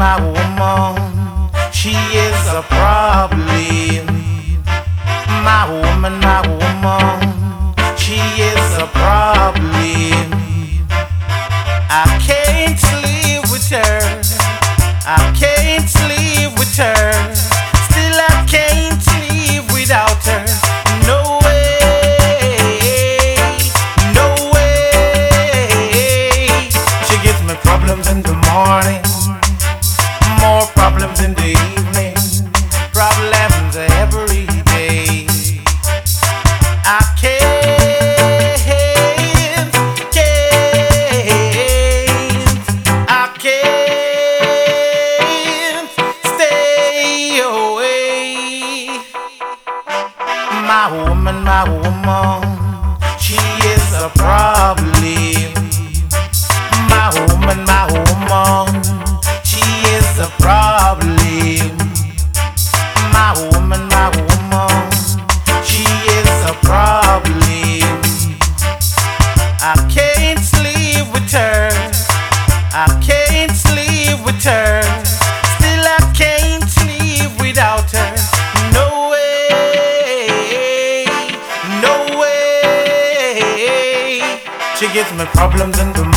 my woman, she is a problem. My woman, she is a problem. I can't live with her. I can't live with her. Still I can't live without her. No way, no way. She gives me problems in the morning, more problems in the evening, problems every day. I stay away. My woman, she is a problem. My woman, she is a problem. My woman, she is a problem. I can't live with her. I can't live with her. Still I can't live without her. No way, no way. She gives me problems in the